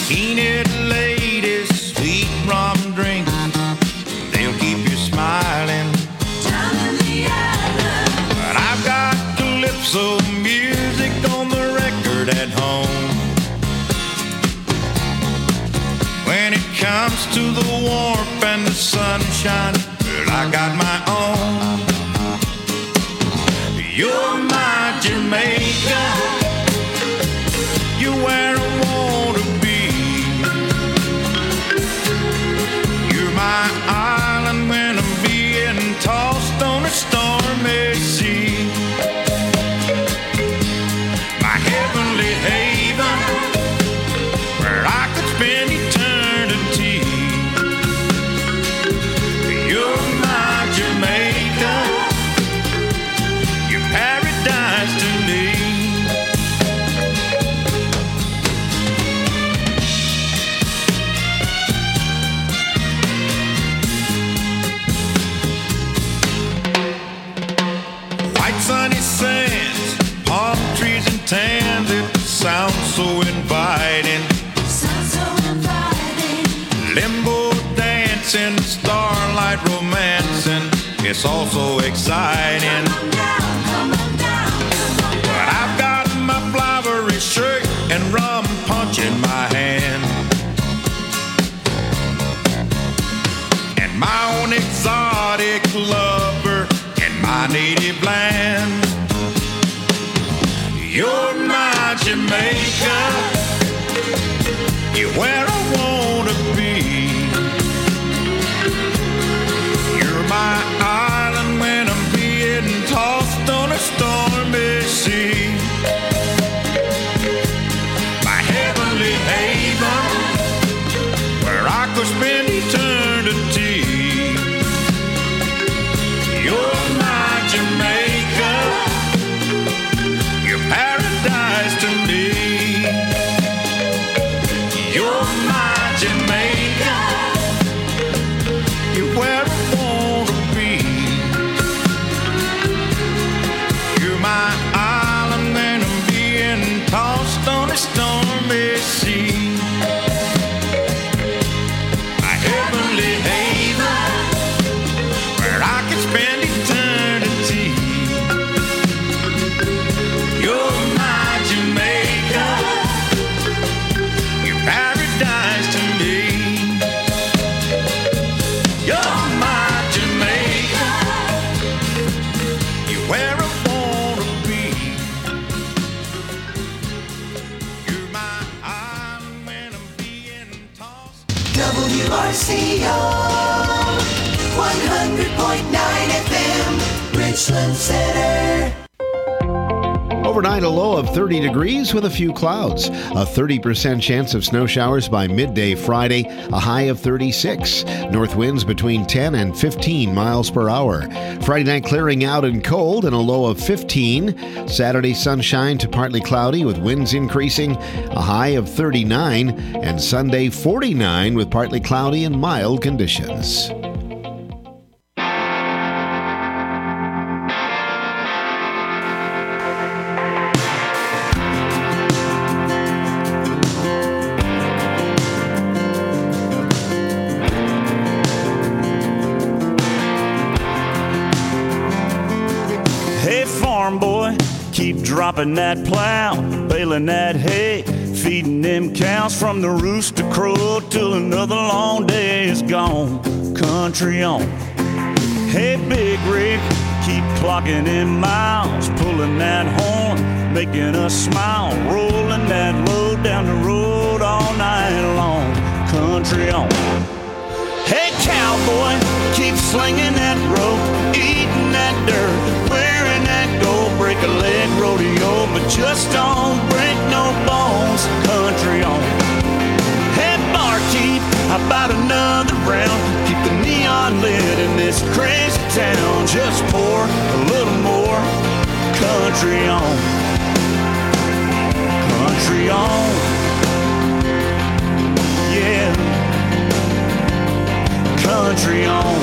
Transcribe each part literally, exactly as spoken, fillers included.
Enid ladies, sweet rum drinks, they'll keep you smiling. Down in the island. But I've got calypso music on the record at home. When it comes to the warmth and the sunshine, well, I got my own. You're my Jamaica, you're where I want to be. You're my island when I'm being tossed on a stormy sea. My heavenly haven, where I could spend eternity. You're my Jamaica, your paradise to me. White sunny sands, palm trees and tans, it sounds so inviting. Sounds so inviting. Limbo dancing, starlight romancing, it's all so exciting. Come on down, come on down, come on But down. I've got my flowery shirt and rum punch in my hand, and my own exotic lover in my native land. You're my Jamaica, you're where I wanna be. You're my island when I'm being tossed on a stormy sea. My heavenly haven, where I could spend eternity. You're my Jamaica, your paradise to me. You're my Jamaica, you're where I wanna be. You're my island when I'm being tossed on a stormy sea. My heavenly haven, where I can spend eternity. You're my Jamaica, your paradise to me. You're my Jamaica, you're where I wanna be. You're my island when I'm being tossed. W R C O one hundred point nine F M, Richland Center. Overnight, a low of thirty degrees with a few clouds. A thirty percent chance of snow showers by midday Friday, a high of thirty-six. North winds between ten and fifteen miles per hour. Friday night clearing out and cold and a low of fifteen. Saturday sunshine to partly cloudy with winds increasing, a high of thirty-nine. And Sunday forty-nine with partly cloudy and mild conditions. Hey, farm boy, keep dropping that plow, baling that hay, feeding them cows from the rooster crow till another long day is gone. Country on. Hey, big rig, keep clocking in miles, pulling that horn, making us smile, rolling that load down the road all night long. Country on. Hey, cowboy, keep slinging that rope, eating that dirt, wearing that gold, break a leg rodeo, but just don't break no bones. Country on. Hey, barkeep, how about another round? Keep the neon lit in this crazy town. Just pour a little more. Country on. Country on. Yeah. Country on.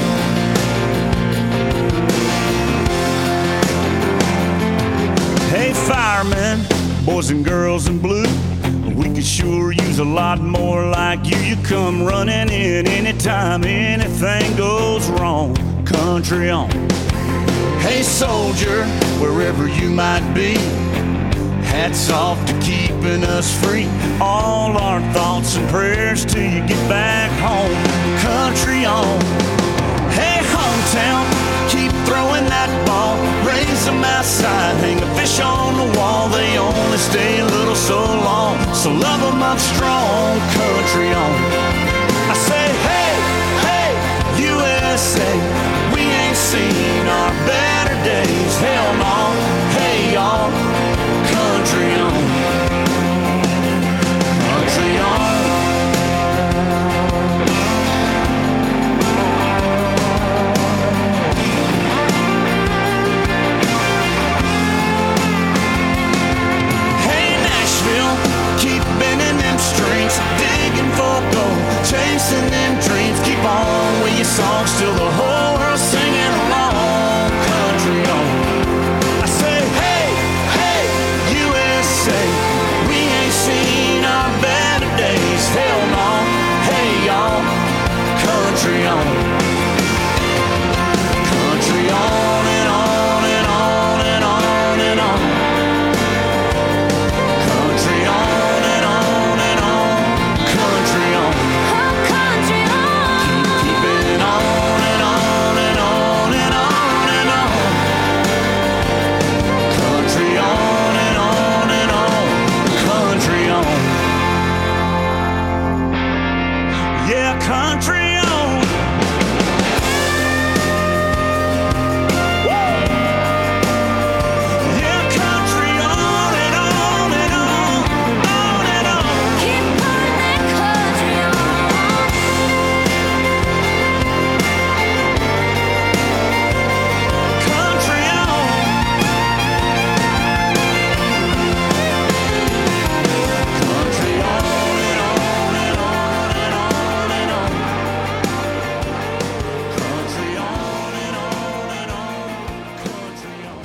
Hey, firemen, boys and girls in blue, we could sure use a lot more like you. You come running in anytime anything goes wrong. Country on. Hey soldier, wherever you might be, hats off to keeping us free. All our thoughts and prayers till you get back home. Country on. Hey hometown, keep throwing that ball. Raise them outside, hang a fish on the wall. They only stay a little so long, so love them up strong. Country on. I say hey, hey, U S A, we ain't seen our better days. Hell no, hey y'all. Country on. Country on. Hey Nashville, keep bending them strings, digging for gold, chasing them dreams. Keep on with your songs till the whole world's singing along. Country on. I say hey, hey, U S A, we ain't seen our better days. Hell no, hey y'all. Country on. Country on and on and on and on and on. Country on and on and on. Country on. Oh, country on. Keep keeping it on and on and on and on and on. Country on and on and on. Country on. Yeah, country on. Woo! Yeah, country on and on and on, on and on. Keep putting that country on. Country on. Country on and on and on and on and on. Country on and on and on. Country on.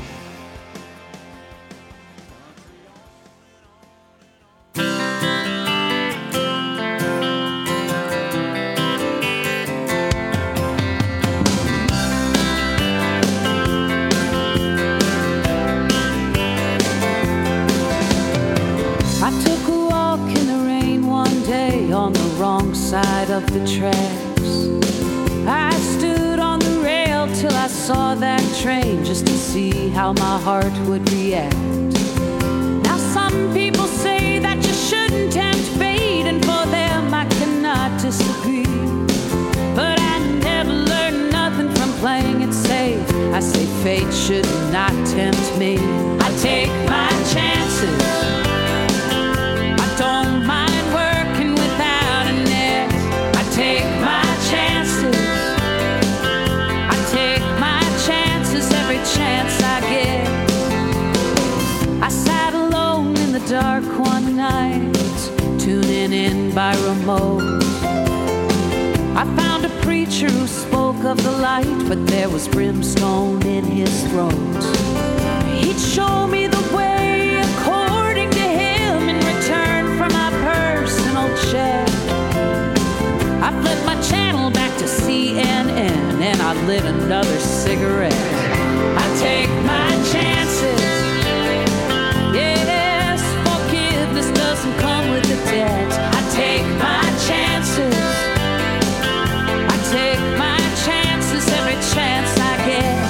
I took a walk in the rain one day on the wrong side of the tracks. I stood on the rail till I saw that train just to see how my heart would react. Now some people say that you shouldn't tempt fate, and for them I cannot disagree. But I never learned nothing from playing it safe. I say fate should not tempt me. I take my chances. I don't mind working without a net. I take my chances. I take my chances every chance I get. I sat alone in the dark one night, tuning in by remote. I found a preacher who spoke of the light, but there was brimstone in his throat. He'd show me the way according to him in return for my personal check. I flipped my channel back to C N N and I lit another cigarette. I take my chances. Yes, forgiveness doesn't come with a debt. I take my chances. I take my chances every chance I get.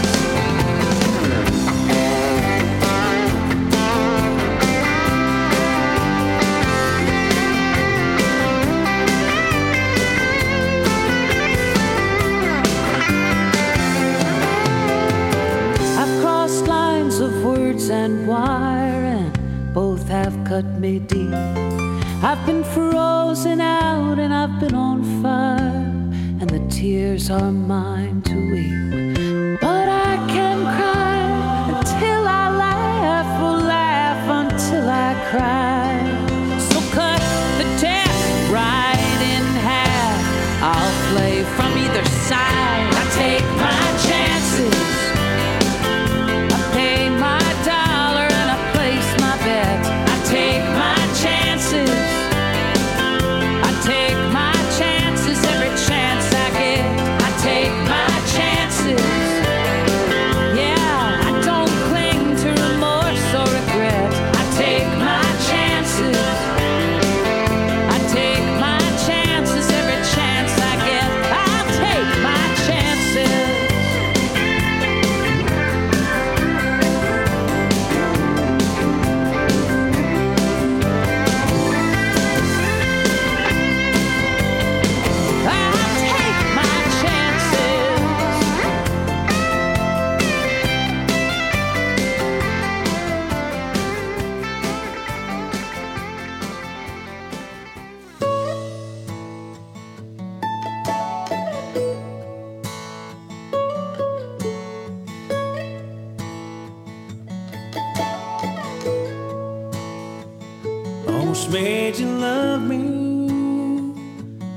I've crossed lines of words and wire, and both have cut me deep. I've been frozen out and I've been on fire, and the tears are mine to weep. But I can cry until I laugh, or laugh until I cry. So cut the deck right in half. I'll play from either side. I take my chances. I pay my dollar and I place my bet. I take my chances.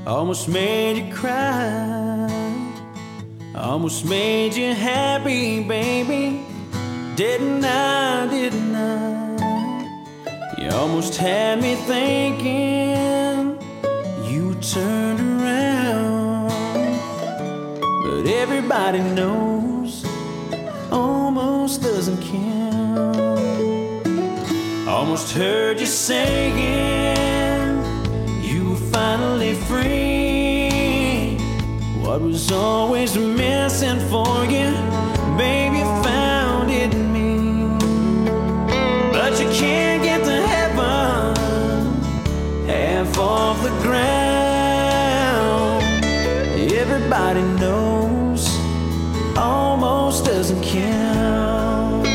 Almost made you cry, almost made you happy, baby. Didn't I, didn't I? You almost had me thinking you turned around. But everybody knows almost doesn't count. Almost heard you saying you were finally free. What was always missing for you, baby, found it in me. But you can't get to heaven half off the ground. Everybody knows almost doesn't count.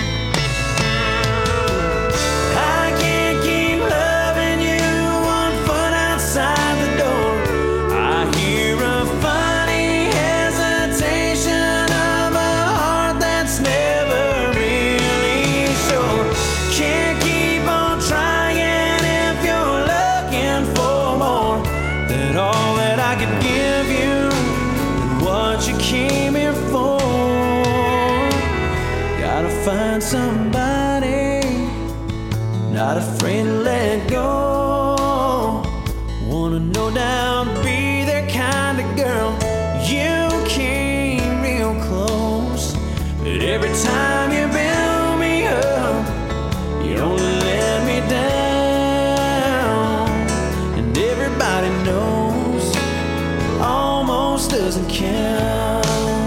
I can't keep loving you one foot outside the door. I hear a funny hesitation of a heart that's never really sure. Can't keep on trying if you're looking for more than all that I could give you and what you came here for. Gotta find somebody not afraid to let go. Wanna no doubt be their kind of girl. You came real close, but every time you build me up, you only let me down. And everybody knows almost doesn't count.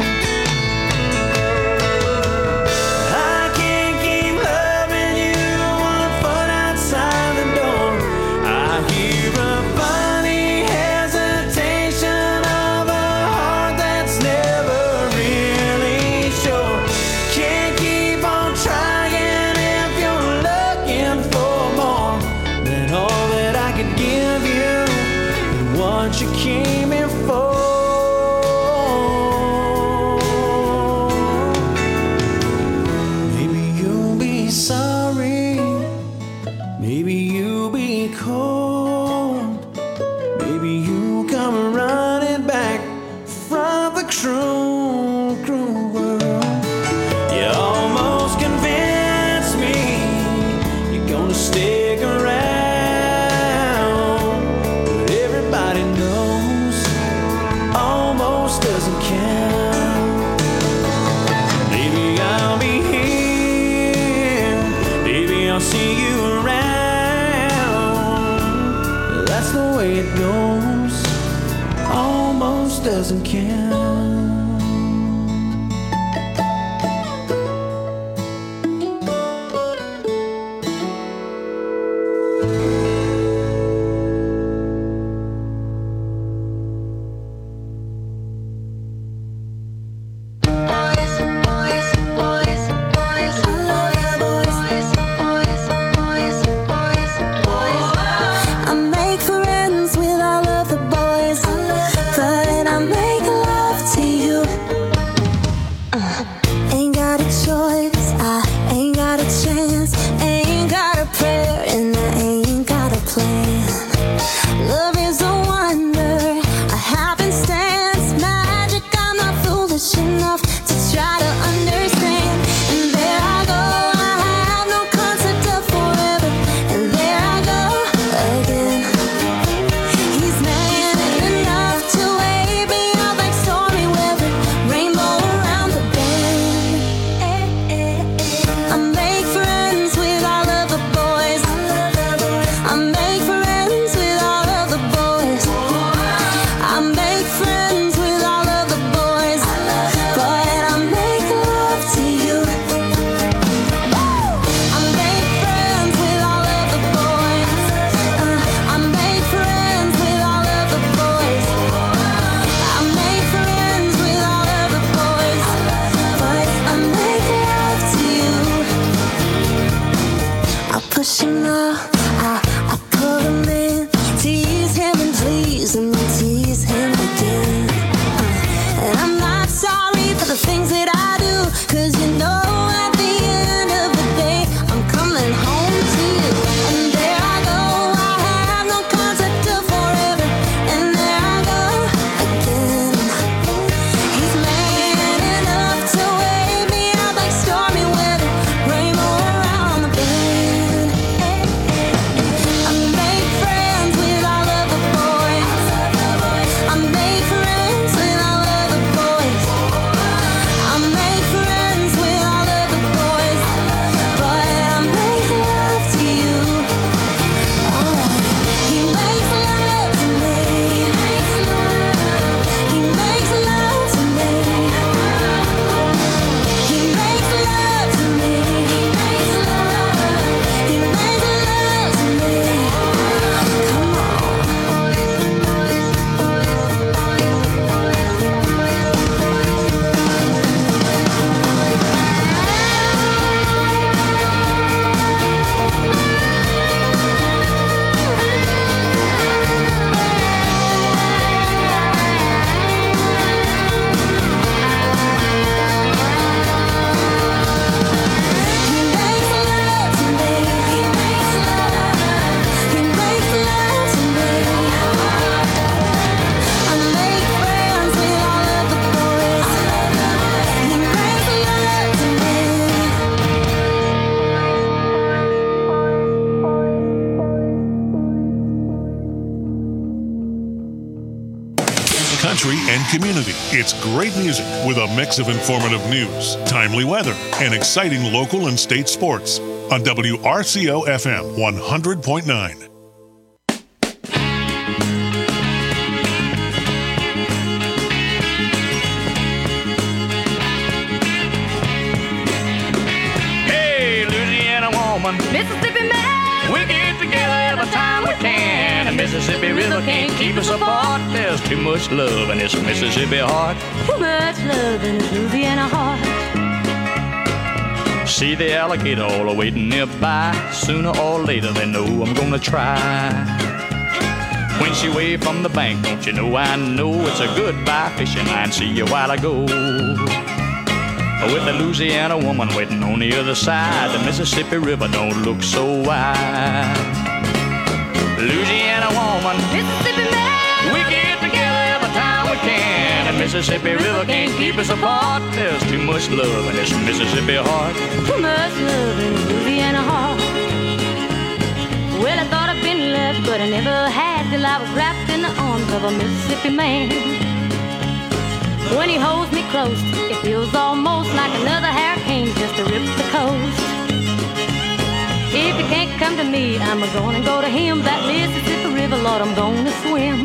I can't keep loving you one foot outside the door. I hear a funny hesitation of a heart that's never really sure. Can't keep on trying if you're looking for more than all that I could give you and what you came here for. Maybe you'll be sorry, maybe you'll be cold, maybe you come running back from the cruel, cruel world. You almost convinced me you're gonna stick around, but everybody knows almost doesn't count. Maybe I'll be here, maybe I'll see you around. That's the way it goes, almost doesn't count. Boys, boys, boys, boys, I love you, boys, boys, boys, boys, boys. I make friends with all of the boys, but I make love to you. Uh, ain't got a choice, I ain't got a chance, ain't got a prayer, and I ain't got a plan. Love is a wonder, a happenstance, magic. I'm not foolish enough to try to understand. And there I go, I have no concept of forever. And there I go again. He's man enough to wave me out like stormy weather, rainbow around the bend. I make friends with all of the boys. I make friends with all of the boys. I make friends with all of the boys, but I make love to you. I make friends with all of the boys. Uh, I make friends with all of the boys. I make friends with all of the boys, but I make love to you. I push him now, I, I pull him in, tease him and please him and tease him again. Uh, and I'm not sorry for the things that I do, 'cause you know at the end of the day I'm coming home to you. And there I go, I have no concept of forever. And there country, and community. It's great music with a mix of informative news, timely weather, and exciting local and state sports on W R C O F M one hundred point nine. Hey, Louisiana woman, Mississippi man, we get together every time we can. The Mississippi River can't keep us apart. There's too much love in this Mississippi heart. too much love in this Louisiana heart. See the alligator all waiting nearby. Sooner or later they know I'm gonna try. When she waved from the bank, don't you know I know it's a goodbye fishing line. See you while I go. With the Louisiana woman waiting on the other side, the Mississippi River don't look so wide. Louisiana woman, Mississippi man, we get together every time we can. The Mississippi River can't keep us apart. There's too much love in this Mississippi heart. too much love in this Louisiana heart. Well, I thought I'd been left, but I never had till I was wrapped in the arms of a Mississippi man. When he holds me close, it feels almost like another hurricane just to rip the coast. If you can't come to me, I'm gonna go to him. That Mississippi River, Lord, I'm gonna swim.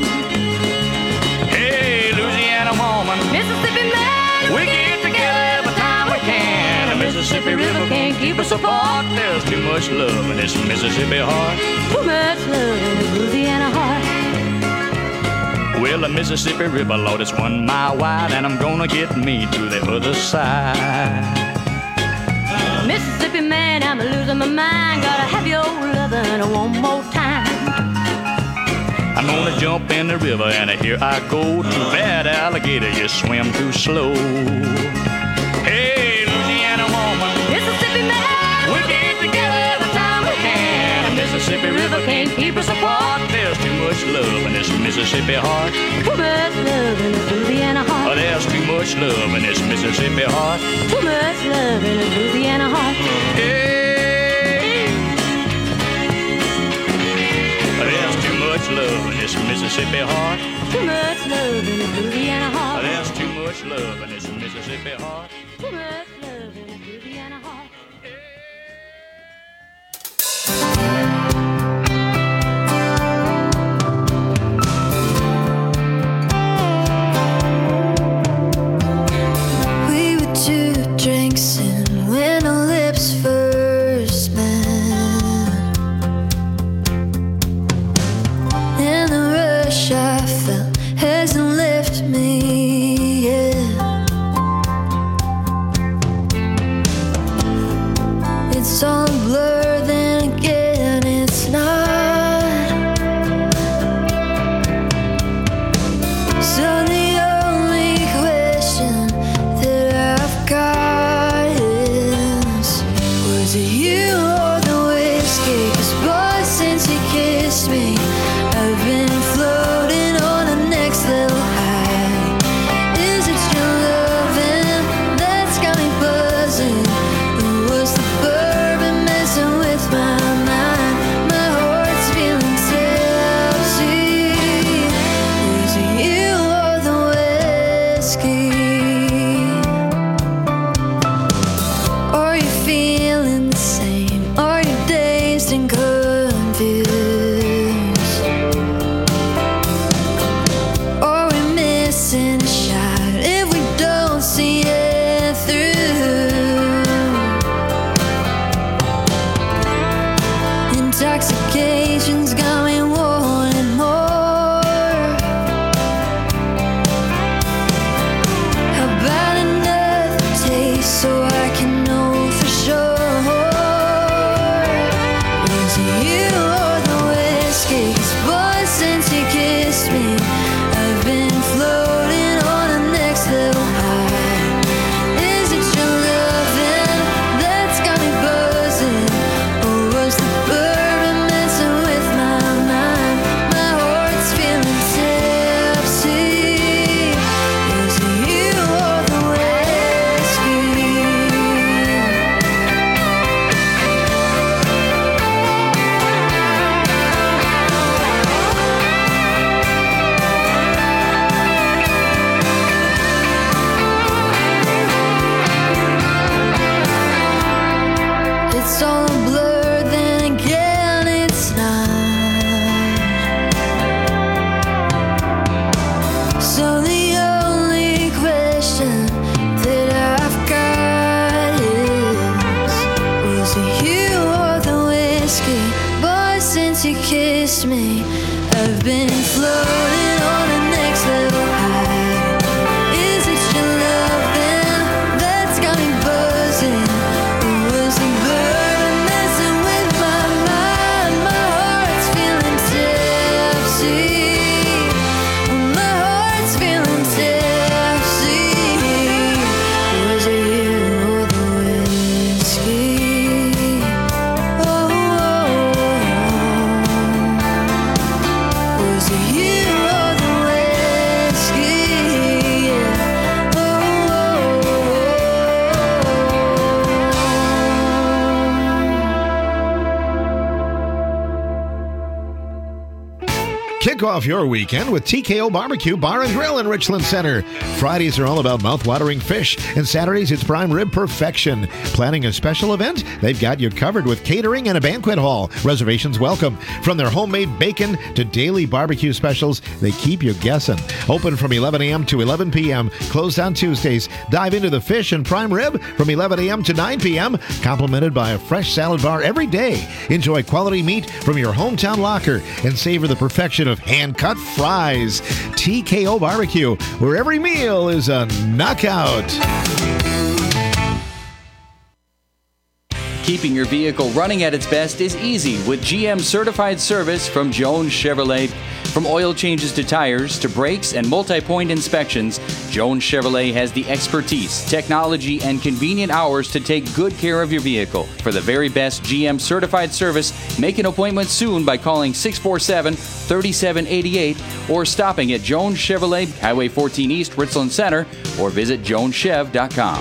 Hey, Louisiana woman, Mississippi man, we get together every time we can. The Mississippi River can't keep us apart. There's too much love in this Mississippi heart. too much love in this Louisiana heart. Well, the Mississippi River, Lord, it's one mile wide, and I'm gonna get me to the other side. Mississippi man, I'm losing my mind. Gotta have your lovin' one more time. I'm gonna jump in the river, and here I go. Too bad, alligator, you swim too slow. Hey, Louisiana woman, Mississippi man, we get together every time we can. The Mississippi River can't keep us apart. There's too much love in this Mississippi heart. too much love in this Louisiana Oh, heart. there's too much love in this Mississippi heart. Too much love in this Louisiana heart. Hey, there's too much love in this Mississippi heart. Too much love in this Louisiana heart. There's too much love in this Mississippi heart. Too much love in this Louisiana heart. We were two drinks in when our lips first met. In the rush I felt hasn't left me yet. Kick off your weekend with T K O Barbecue Bar and Grill in Richland Center. Fridays are all about mouth-watering fish, and Saturdays it's prime rib perfection. Planning a special event? They've got you covered with catering and a banquet hall. Reservations welcome. From their homemade bacon to daily barbecue specials, they keep you guessing. Open from eleven a.m. to eleven p.m. Closed on Tuesdays. Dive into the fish and prime rib from eleven a.m. to nine p.m. Complemented by a fresh salad bar every day. Enjoy quality meat from your hometown locker and savor the perfection of hand-cut fries. T K O Barbecue, where every meal is a knockout. Keeping your vehicle running at its best is easy with G M certified service from Jones Chevrolet. From oil changes to tires to brakes and multi-point inspections, Jones Chevrolet has the expertise, technology, and convenient hours to take good care of your vehicle. For the very best G M certified service, make an appointment soon by calling six four seven, three seven eight eight or stopping at Jones Chevrolet, Highway fourteen East, Richland Center, or visit jones chev dot com.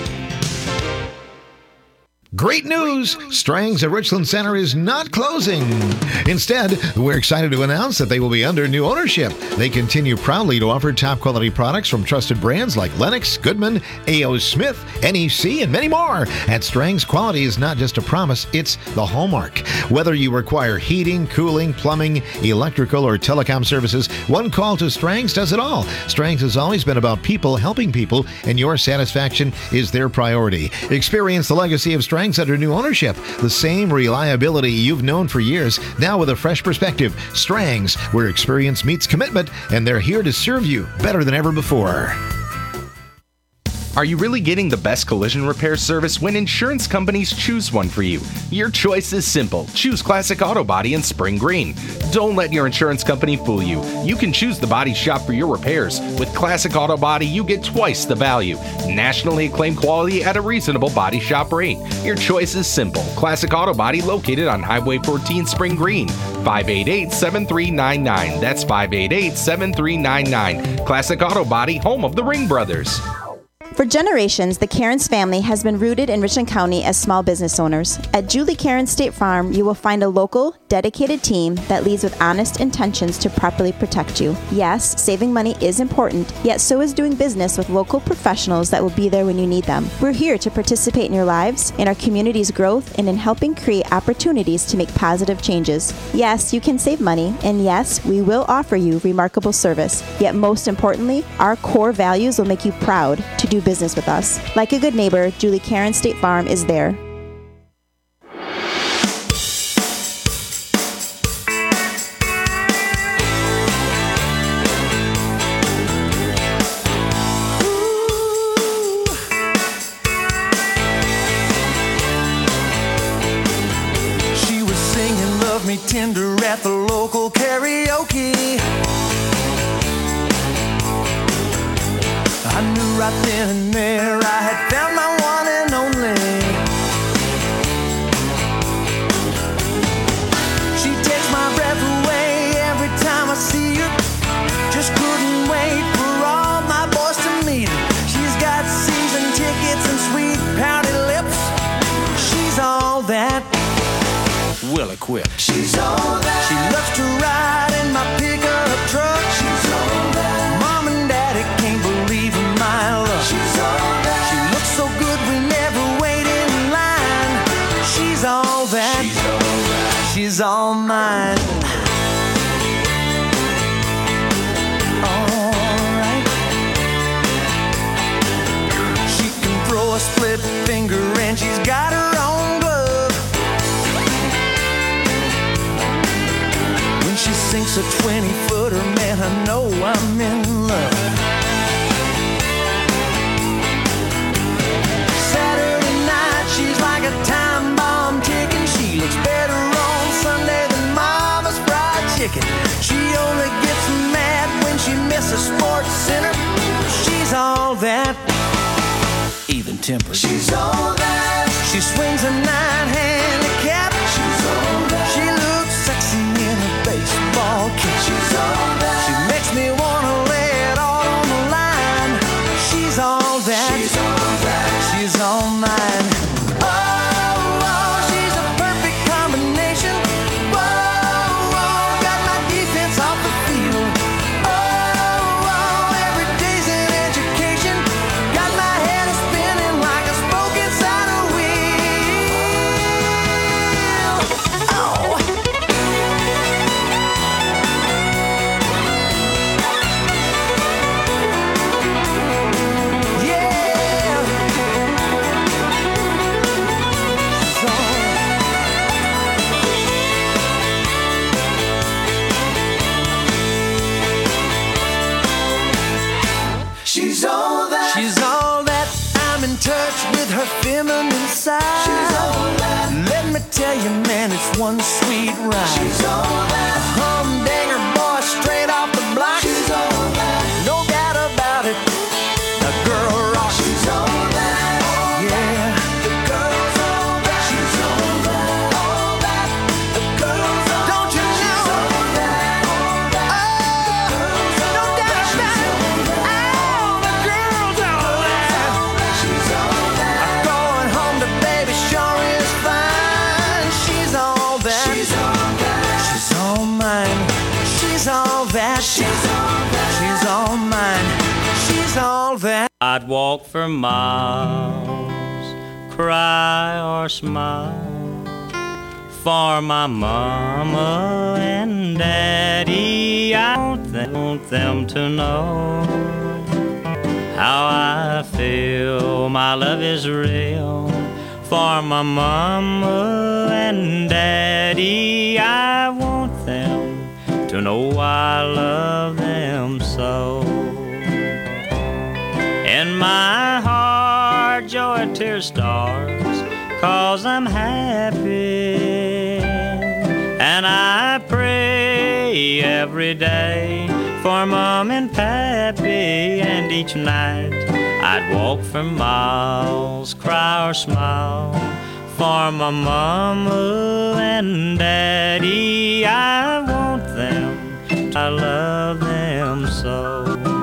Great news! Strang's at Richland Center is not closing. Instead, we're excited to announce that they will be under new ownership. They continue proudly to offer top quality products from trusted brands like Lennox, Goodman, A O. Smith, N E C, and many more. At Strang's, quality is not just a promise, it's the hallmark. Whether you require heating, cooling, plumbing, electrical, or telecom services, one call to Strang's does it all. Strang's has always been about people helping people, and your satisfaction is their priority. Experience the legacy of Strang's under new ownership. The same reliability you've known for years, now with a fresh perspective. Strang's, where experience meets commitment, and they're here to serve you better than ever before. Are you really getting the best collision repair service when insurance companies choose one for you? Your choice is simple. Choose Classic Auto Body in Spring Green. Don't let your insurance company fool you. You can choose the body shop for your repairs. With Classic Auto Body, you get twice the value. Nationally acclaimed quality at a reasonable body shop rate. Your choice is simple. Classic Auto Body located on Highway fourteen Spring Green. five eight eight, seven three nine nine. That's five eight eight, seven three nine nine. Classic Auto Body, home of the Ring Brothers. For generations, the Cairns family has been rooted in Richland County as small business owners. At Julie Cairns State Farm, you will find a local, dedicated team that leads with honest intentions to properly protect you. Yes, saving money is important, yet so is doing business with local professionals that will be there when you need them. We're here to participate in your lives, in our community's growth, and in helping create opportunities to make positive changes. Yes, you can save money, and yes, we will offer you remarkable service. Yet most importantly, our core values will make you proud to do business with us. Like a good neighbor, Julie Cairns State Farm is there. She was singing Love Me Tender at the local karaoke. I knew right then and there I had found my one and only. She takes my breath away every time I see her. Just couldn't wait for all my boys to meet her. She's got season tickets and sweet pouty lips. She's all that well equipped. She's all that. She loves to ride in my pickup truck. She's all that. Mom and Daddy can't believe my love. She's all that. She looks so good we never wait in line. She's all that. She's all that. She's all mine. Alright. She can throw a split finger and she's got her own glove. When she sinks a twenty footer, man, I know I'm in love. She's like a time bomb ticking. She looks better on Sunday than Mama's fried chicken. She only gets mad when she misses Sports Center. She's all that, even tempered. She's all that. She swings a nine handicap. She's all that. She looks sexy in a baseball cap. She's all that. She makes me wanna lay it all on the line. She's all that. She's all that. She's all mine. Field. touch with her feminine side. She's all that. Let me tell you, man, it's one sweet ride. She's all that. Humdinger boy, straight off the block. She's all that. No doubt about it. The girl rocks. She's all that. Yeah. The girl's all that. She's all that. All that. The girl's all that. Don't you know? She's all that. All that. Oh, no doubt about it. Oh, the girl's all that. She's all that. I'm going home to baby, sure is fine. She's all that. She's all that. She's all mine. She's all that. She's all that. She's all mine. She's all that. I'd walk for miles, cry or smile for my mama and daddy. I want them, want them to know how I feel. My love is real for my mama and daddy. I want them to know I love them so. In my heart, joy, tears, stars, 'cause I'm happy. And I pray every day for Mom and Pappy. And each night I'd walk for miles, cry or smile for my mama and daddy. I want them, I love them so.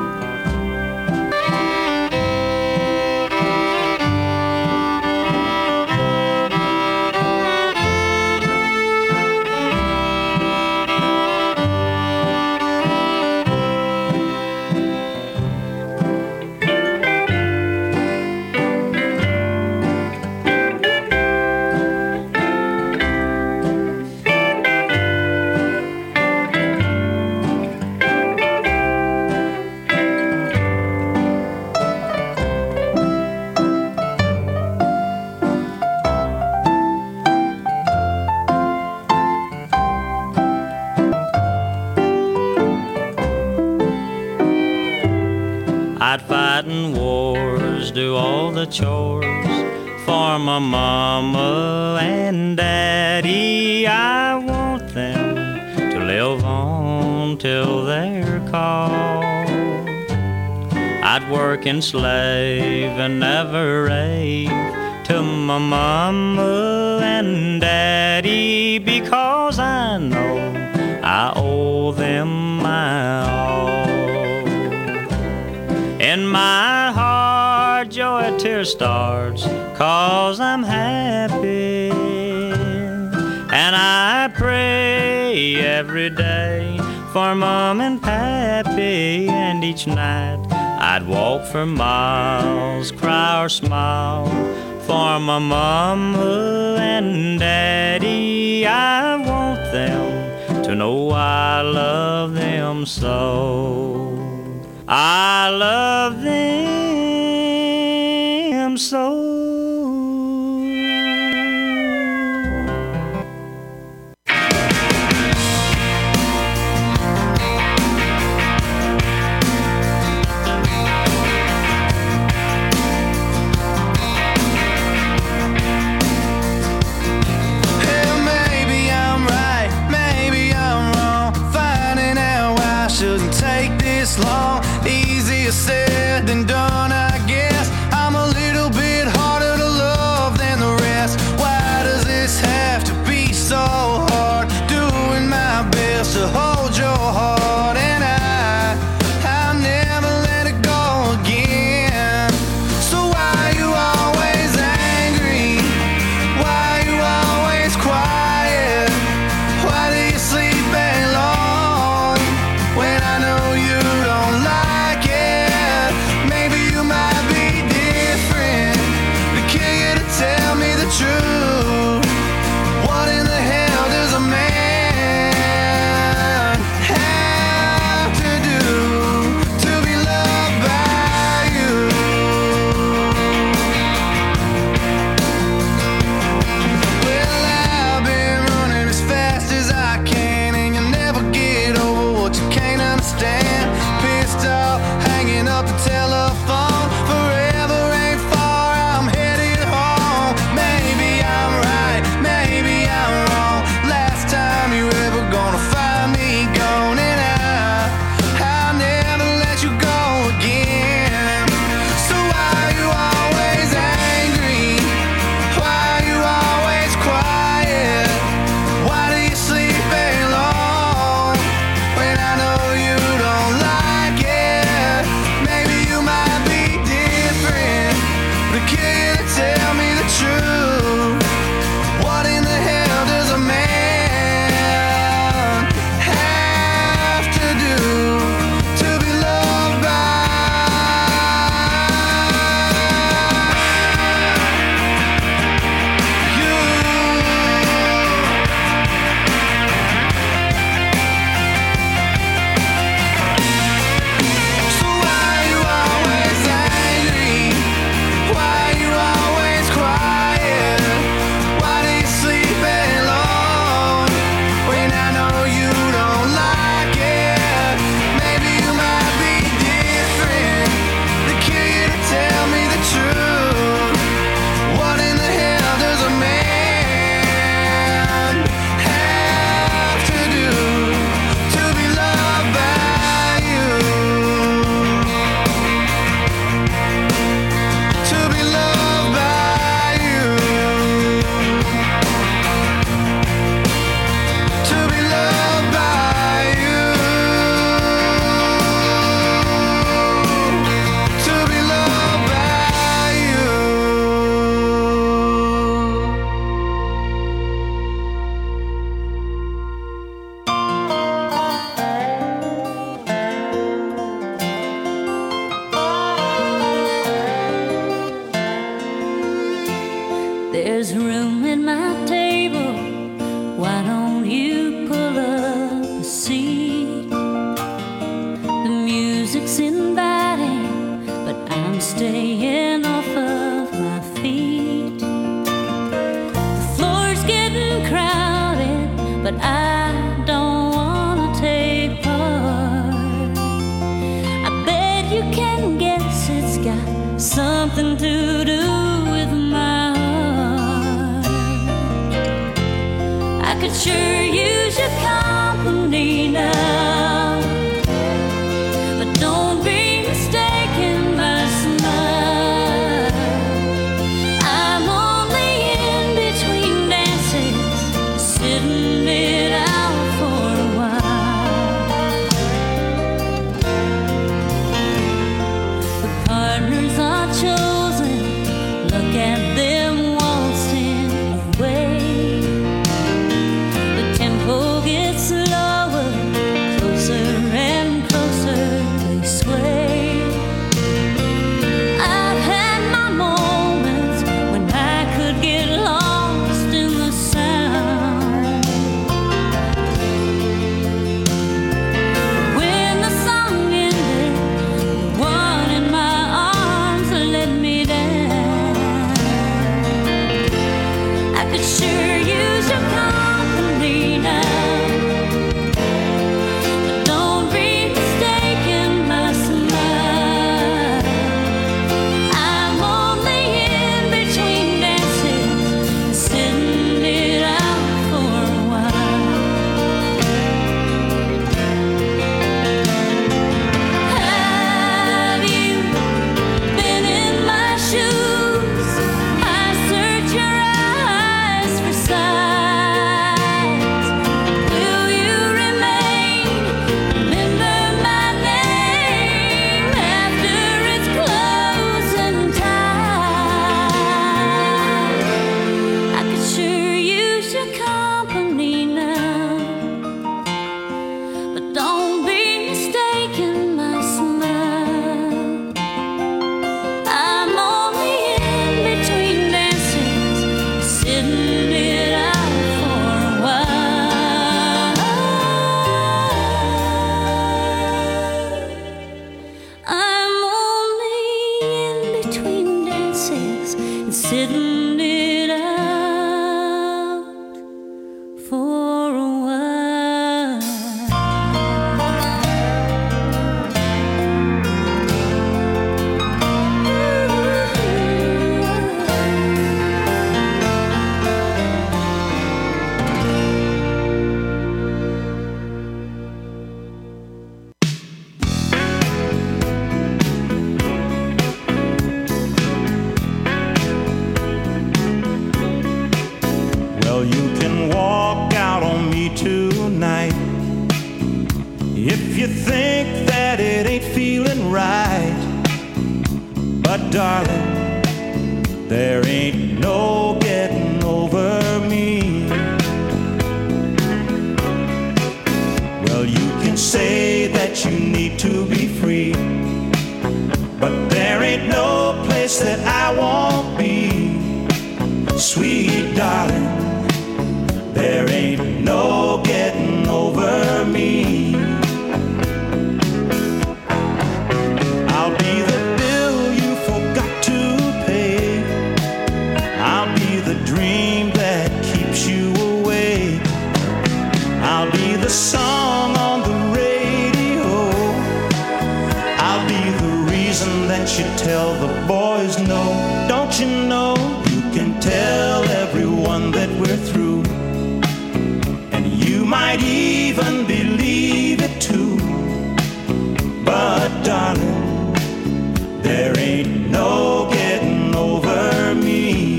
I'd fight in wars, do all the chores for my mama and daddy. I want them to live on till they're called. I'd work and slave and never rave to my mama and daddy, because I know I owe them my all. In my heart, joy, tears, stars, 'cause I'm happy. And I pray every day for Mom and Pappy. And each night I'd walk for miles, cry or smile for my mama and daddy. I want them to know I love them so. I love them so. Long, easier said than done, I guess. I'm a little bit harder to love than the rest. Why does this have to be so hard? Doing my best to hold your heart, and I, I'll never let it go again. So why are you always angry? Why are you always quiet? Why do you sleep alone when I know you don't like it? Maybe music's inviting, but I'm staying off of my feet. The floor's getting crowded, but I don't wanna take part. I bet you can guess it's got something to do with my heart. I could sure use your company now, but don't be mistaken by smile. I'm only in between dances, sitting it out for a while. The partners are chosen, look at them waltzing away. The tempo gets lower, closer and closer they sway. I've had my moments when I could get lost in the sound. When the song ended, the one in my arms let me down. I could sure use your company now, but don't be mistaken by smile. I'm only in between dances, sitting it out for a while. Have you been in my shoes? I search your eyes for signs. Will you remain? Remember my name after it's closing time. I could sure use your company now, but don't be mistaken by smile. I'm only in between dances, sitting it out for a while. I'm only in between dances, sitting it out for a while. Well, you can walk out on me tonight if you think that it ain't feeling right. But darling, there ain't no getting over me. Well, you can say that you need to be free, but there ain't no place that I won't be. Sweet darling, there ain't no getting over me. I'll be the bill you forgot to pay. I'll be the dream that keeps you awake. I'll be the song on the radio. I'll be the reason that you tell the boys no. Don't you know you can tell everyone that we're through, and you might even believe it too. But darling, there ain't no getting over me.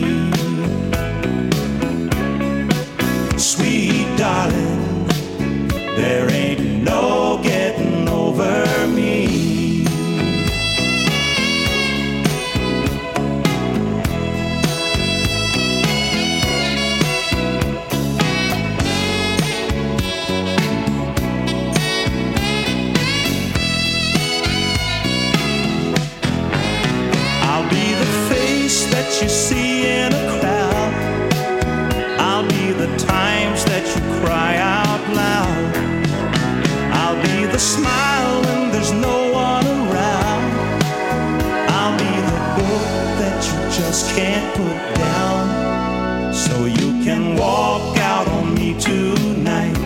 Sweet darling, there ain't no getting over me. put down so you can walk out on me tonight.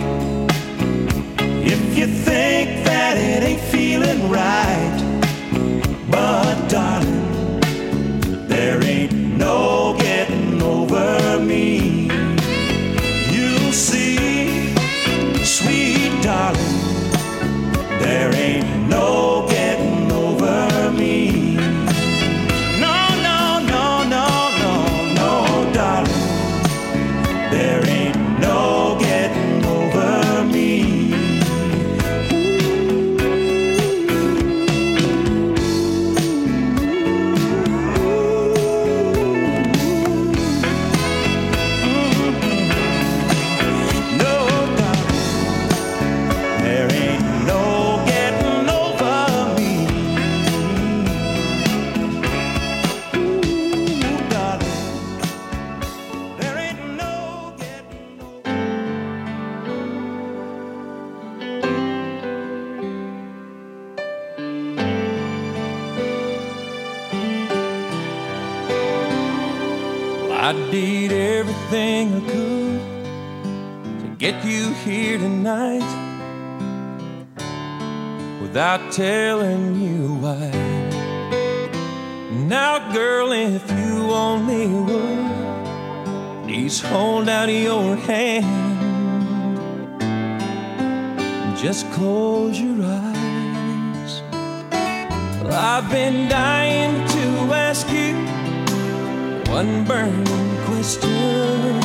If you think that it ain't feeling right, but darling, there ain't no getting over me. You'll see, sweet darling, there ain't no getting over me. No, no, no, no, no, no, darling, there ain't no getting over me. I did everything I could to get you here tonight without telling you why. Now, girl, if you only would, please hold out your hand and just close your eyes. Well, I've been dying to ask you one burning question.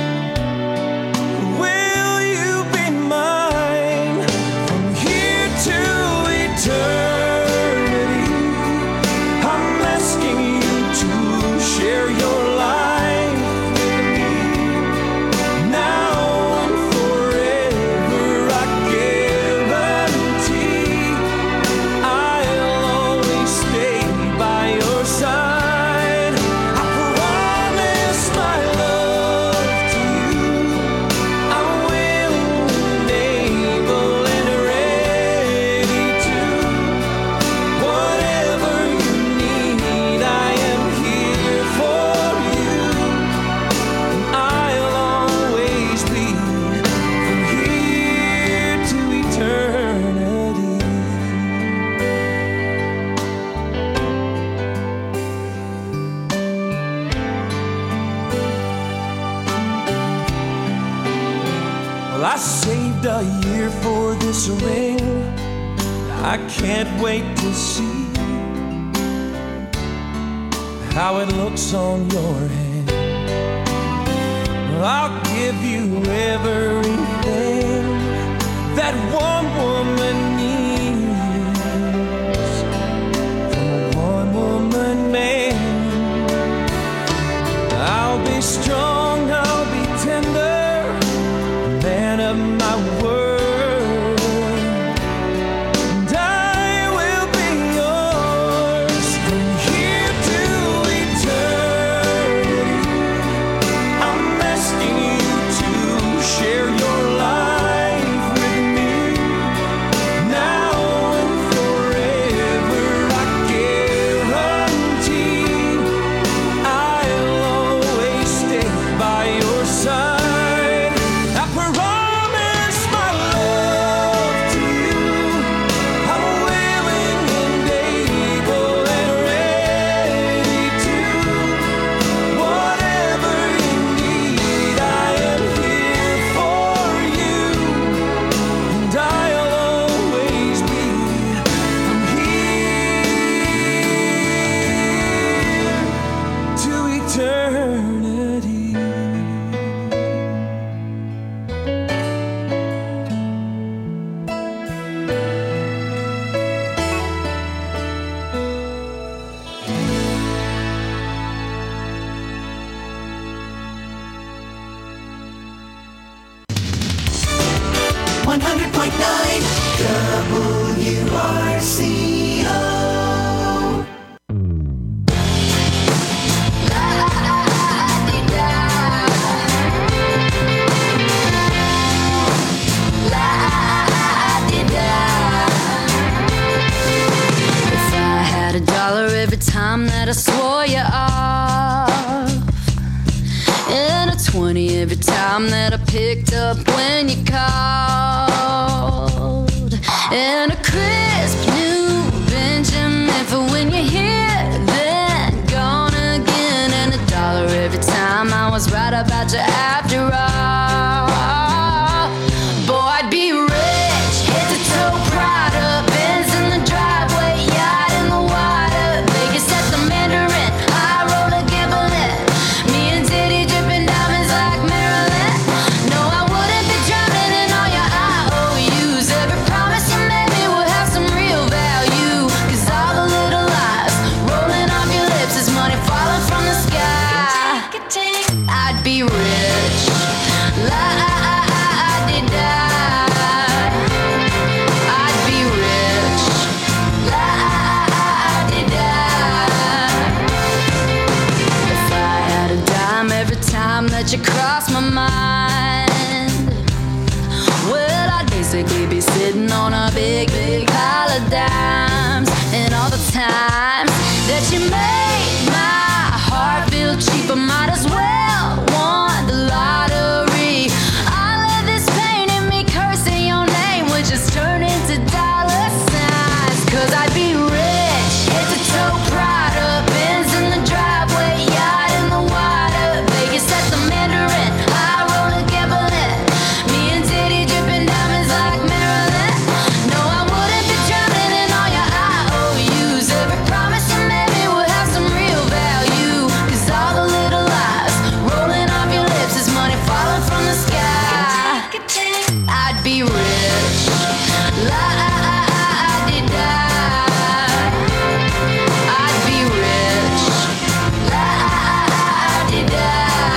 Will you be mine from here to eternity? I'm asking you to share your life with me. Now and forever, I guarantee I'll always stay by your side. I saved a year for this ring. I can't wait to see how it looks on your hand. I'll give you everything that one woman needs from a one woman man. I'll be strong, I'll be tender, man of my word, and I will be yours from here to eternity. I'm asking you to share your life with me. Now and forever, I guarantee I'll always stay by your side. one hundred point nine W R C O. If I had a dollar every time that I swore you off, and a twenty every time that I picked up when you called, and a crisp new Benjamin for when you're here, then gone again, and a dollar every time I was right about you after all. Boy, I'd be rich, head to toe, Prada, Benz in the driveway, yacht in the water, Vegas at the Mandarin, high roller gambling, me and Diddy dripping diamonds like Marilyn. No, I wouldn't be drowning in all your I O Us. Every promise you made me would have some real value, 'cause all the little lies rolling off your lips is money falling from the sky. I'd be rich, la-di-da. I'd be rich, la-di-da. If I had a dime every time that you cross my mind, well, I'd basically be sitting on a big, big pile of dimes. And all the times that you made my heart feel cheap, I might as well want the lottery. All of this pain and me cursing your name would just turn into dollar signs. 'Cause I'd be rich, head to toe, Prada, Benz in the driveway, yacht in the water, Vegas at the Mandarin, high roller gambling, me and Diddy dripping diamonds like Marilyn. No, I wouldn't be drowning in all your I O Us. Every promise you made me would have some real value, 'cause all the little lies rolling off your lips is money falling from the sky. I'd be rich, la-di-da. I'd be rich, la-di-da.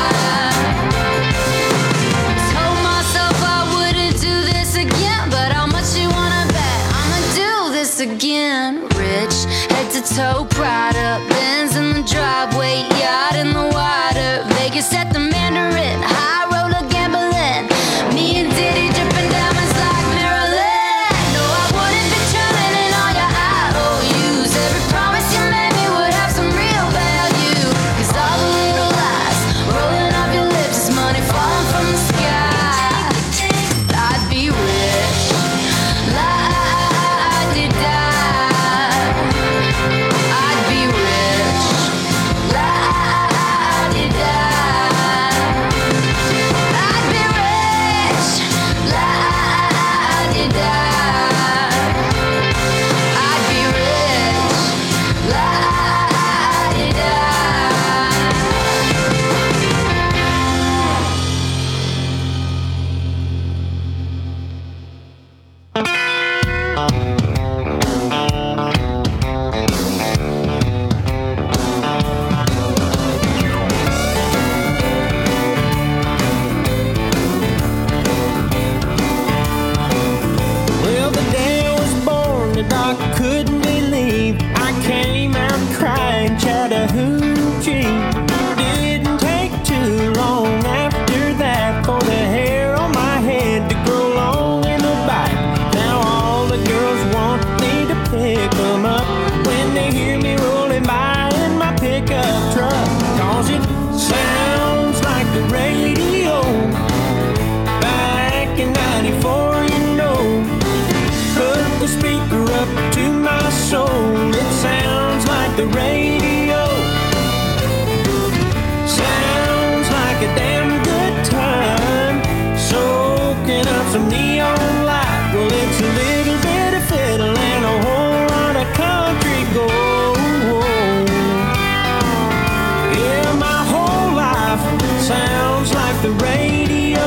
Told myself I wouldn't do this again, but how much you wanna bet I'ma do this again? Rich, head to toe, Prada, Benz in the driveway, yacht in the water, Vegas at the Mandarin, high roller gambling, me and Diddy dripping diamonds like Marilyn. No, I wouldn't be drowning in all your I O Us. Every promise you made me would have some real value, 'cause all the little lies rolling off your lips is money falling from the sky. I'd be rich, la-di-da. I'd be rich, la-di-da. I'd be rich, la-di-da. I'd be rich, la-di-da. Well, the day I was born, the doc couldn't believe I came out crying Chattahoochee. Didn't take too long after that for the hair on my head to grow long in a bite. Now all the girls want me to pick them up when they hear me rolling by in my pickup truck. 'Cause it sounds like the radio back in ninety-four, you know. Put the speaker up to my soul. It sounds like the radio. Sounds like a damn good time. Soaking up some neon light. Well, it's a little bit of fiddle and a whole lot of country gold. Yeah, my whole life sounds like the radio.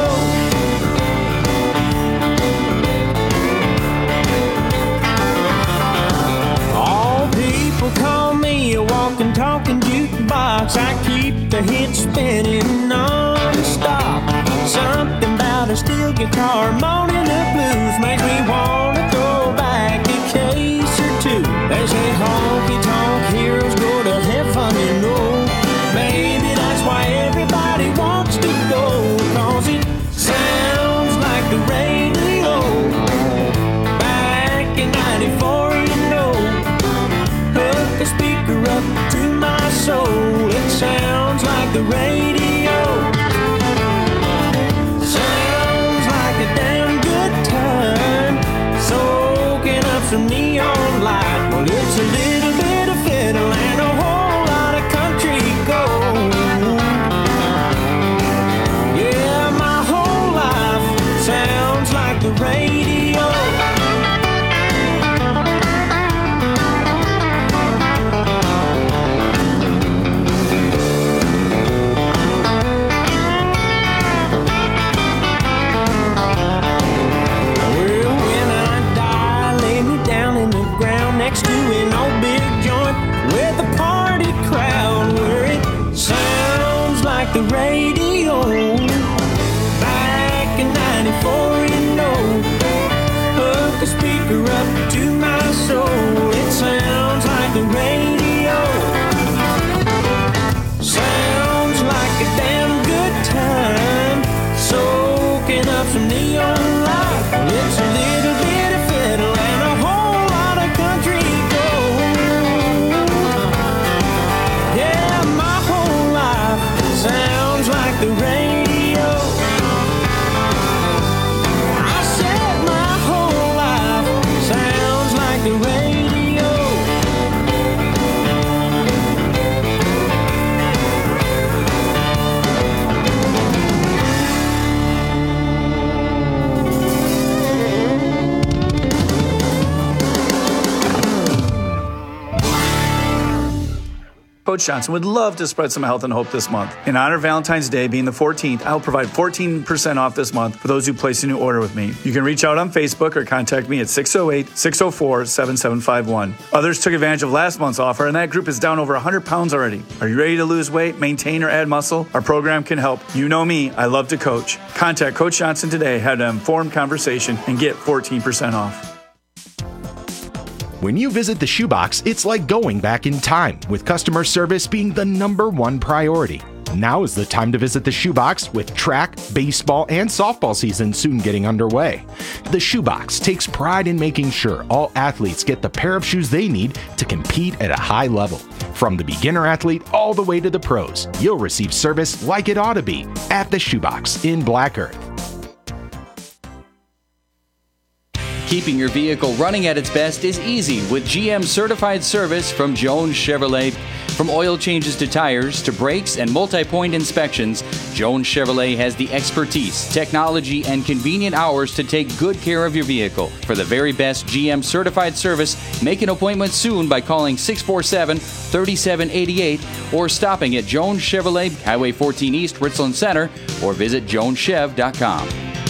All people call me a walking, talking jukebox. I keep the hits spinning non-stop. Something about a steel guitar moaning the blues makes me wanna go back a case or two. They say honky-tonk heroes go to heaven, you know. Maybe that's why everybody wants to go, 'cause it sounds like the radio back in ninety-four, you know. Hook the speaker up to my soul. It sounds like the radio. next to an old big joint with a party crowd where it sounds like the radio. Back in ninety-four, you know, hook a speaker up to my soul. It sounds like the radio. Sounds like a damn good time. Soaking up some neon light. It's a little bit of fiddle and a whole lot of country gold. Yeah, my whole life sounds like the radio. I said my whole life sounds like the radio. Coach Johnson would love to spread some health and hope this month. In honor of Valentine's Day being the fourteenth, I will provide fourteen percent off this month for those who place a new order with me. You can reach out on Facebook or contact me at six oh eight, six oh four, seven seven five one. Others took advantage of last month's offer, and that group is down over one hundred pounds already. Are you ready to lose weight, maintain, or add muscle? Our program can help. You know me, I love to coach. Contact Coach Johnson today, have an informed conversation, and get fourteen percent off. When you visit the Shoebox, it's like going back in time, with customer service being the number one priority. Now is the time to visit the Shoebox, with track, baseball, and softball season soon getting underway. The Shoebox takes pride in making sure all athletes get the pair of shoes they need to compete at a high level. From the beginner athlete all the way to the pros, you'll receive service like it ought to be at the Shoebox in Black Earth. Keeping your vehicle running at its best is easy with G M certified service from Jones Chevrolet. From oil changes to tires to brakes and multi-point inspections, Jones Chevrolet has the expertise, technology, and convenient hours to take good care of your vehicle. For the very best G M certified service, make an appointment soon by calling six four seven, three seven eight eight or stopping at Jones Chevrolet, Highway fourteen East, Richland Center, or visit jones chev dot com.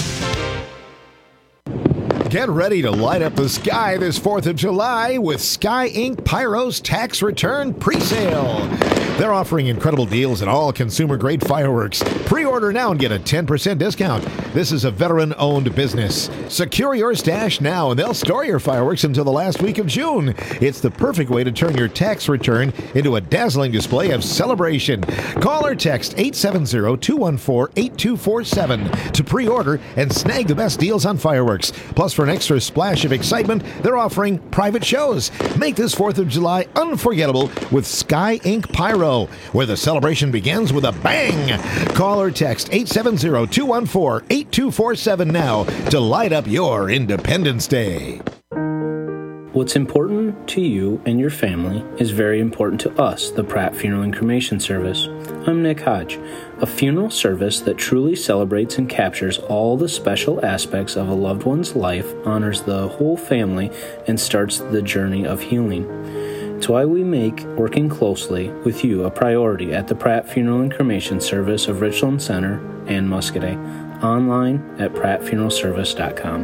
Get ready to light up the sky this fourth of July with Sky Incorporated. Pyro's tax return pre-sale. They're offering incredible deals on all consumer-grade fireworks. Pre-order now and get a ten percent discount. This is a veteran-owned business. Secure your stash now, and they'll store your fireworks until the last week of June. It's the perfect way to turn your tax return into a dazzling display of celebration. Call or text eight seven zero, two one four, eight two four seven to pre-order and snag the best deals on fireworks. Plus, for an extra splash of excitement, they're offering private shows. Make this fourth of July unforgettable with Sky Incorporated Pyro, where the celebration begins with a bang. Call or text eight seven zero, two one four, eight two four seven now to light up your Independence Day. What's important to you and your family is very important to us, the Pratt Funeral and Cremation Service. I'm Nick Hodge. A funeral service that truly celebrates and captures all the special aspects of a loved one's life, honors the whole family, and starts the journey of healing. It's why we make working closely with you a priority at the Pratt Funeral and Cremation Service of Richland Center and Muscoda. Online at pratt funeral service dot com.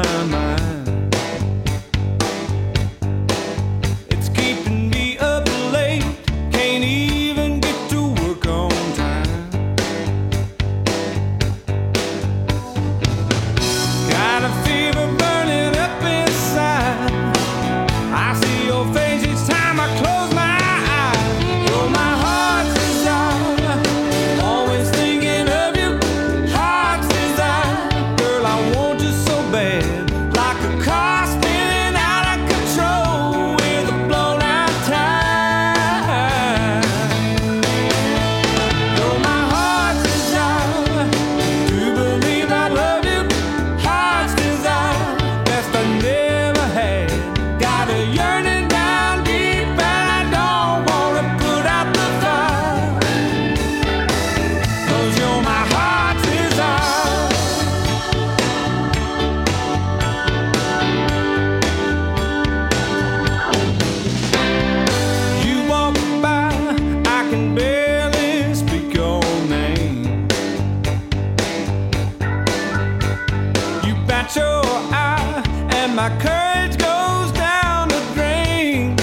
It's keeping me up my courage goes down the drain.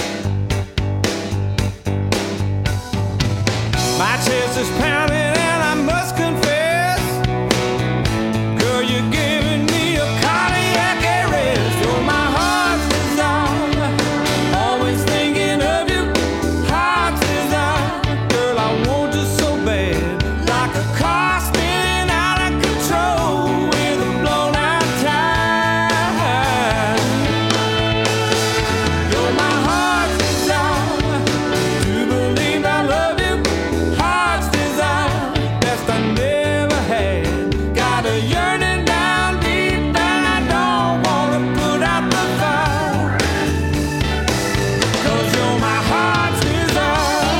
My chest is pounding and I must confess, girl, you're giving me a cardiac arrest. You're my heart's desire, always thinking of you, heart's desire. Girl, I want you so bad, like a car spinning out of control with a blown out tire. You're my heart's desire, to believe I love you, heart's desire, best I never had. Got a yearning down deep and I don't wanna put out the fire, 'cause you're my heart's desire.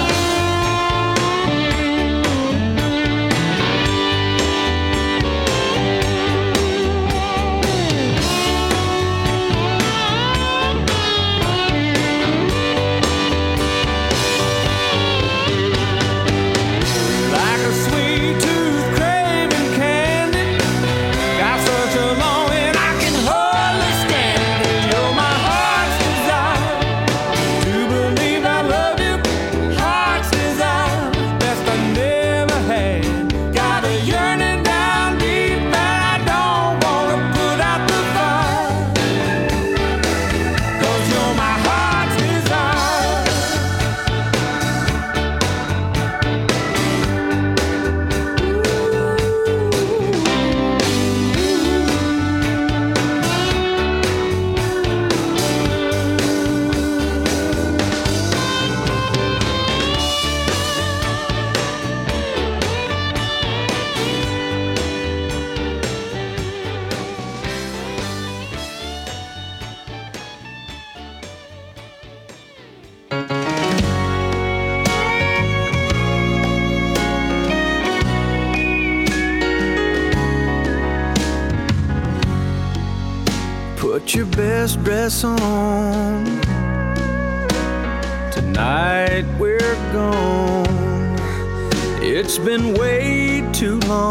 Like a sweet tooth craving candy, got such a longing I can hardly stand it. You're my heart's desire, to believe I love you, heart's desire, best I never had. Got a yearning down deep and I don't wanna put out the fire, 'cause you're my heart's desire. Put your best dress on. Tonight we're gone. It's been way too long.